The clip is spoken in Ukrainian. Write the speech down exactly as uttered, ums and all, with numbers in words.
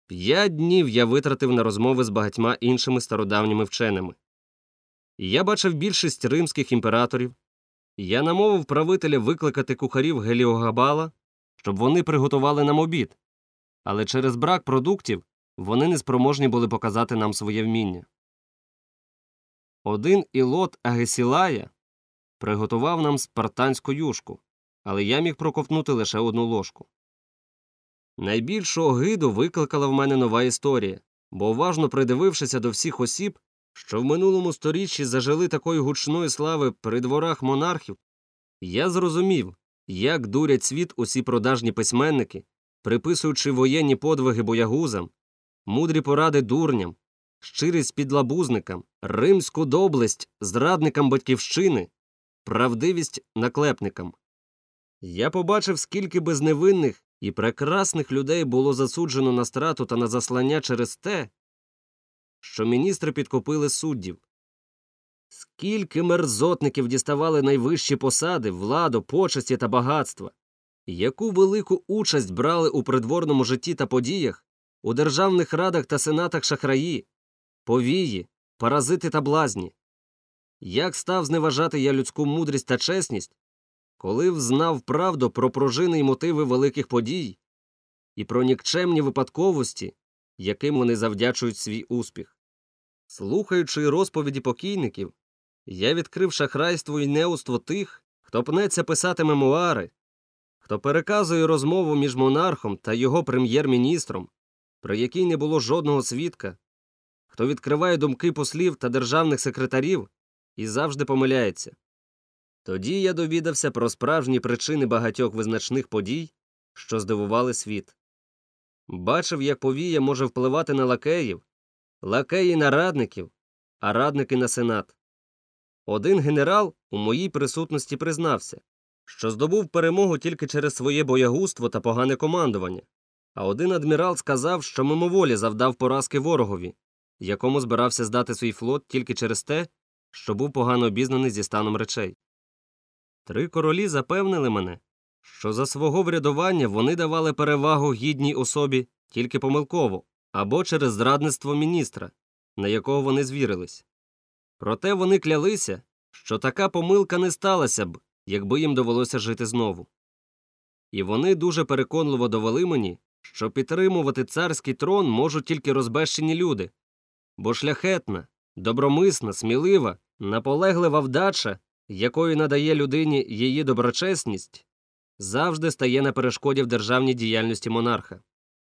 П'ять днів я витратив на розмови з багатьма іншими стародавніми вченими. Я бачив більшість римських імператорів. Я намовив правителя викликати кухарів Геліогабала, щоб вони приготували нам обід. Але через брак продуктів вони не спроможні були показати нам своє вміння. Один Ілот Агесілая приготував нам спартанську юшку, але я міг проковтнути лише одну ложку. Найбільшу огиду викликала в мене нова історія, бо уважно придивившися до всіх осіб, що в минулому сторіччі зажили такої гучної слави при дворах монархів, я зрозумів, як дурять світ усі продажні письменники, приписуючи воєнні подвиги боягузам, мудрі поради дурням, щирість підлабузникам, римську доблесть зрадникам батьківщини, правдивість наклепникам. Я побачив, скільки безневинних і прекрасних людей було засуджено на страту та на заслання через те, що міністри підкупили суддів. Скільки мерзотників діставали найвищі посади, владу, почесті та багатства. Яку велику участь брали у придворному житті та подіях, у державних радах та сенатах шахраї, повії, паразити та блазні. Як став зневажати я людську мудрість та чесність, коли взнав правду про пружини й мотиви великих подій і про нікчемні випадковості, яким вони завдячують свій успіх. Слухаючи розповіді покійників, я відкрив шахрайство й неуство тих, хто пнеться писати мемуари, хто переказує розмову між монархом та його прем'єр-міністром, при якій не було жодного свідка, хто відкриває думки послів та державних секретарів і завжди помиляється. Тоді я довідався про справжні причини багатьох визначних подій, що здивували світ. Бачив, як повія може впливати на лакеїв, лакеї на радників, а радники на сенат. Один генерал у моїй присутності признався, що здобув перемогу тільки через своє боягузтво та погане командування, а один адмірал сказав, що мимоволі завдав поразки ворогові, якому збирався здати свій флот тільки через те, що був погано обізнаний зі станом речей. Три королі запевнили мене, що за свого врядування вони давали перевагу гідній особі тільки помилково або через зрадництво міністра, на якого вони звірились. Проте вони клялися, що така помилка не сталася б, якби їм довелося жити знову. І вони дуже переконливо довели мені, що підтримувати царський трон можуть тільки розбещені люди, бо шляхетна, добромисна, смілива, наполеглива вдача, якою надає людині її доброчесність, завжди стає на перешкоді в державній діяльності монарха.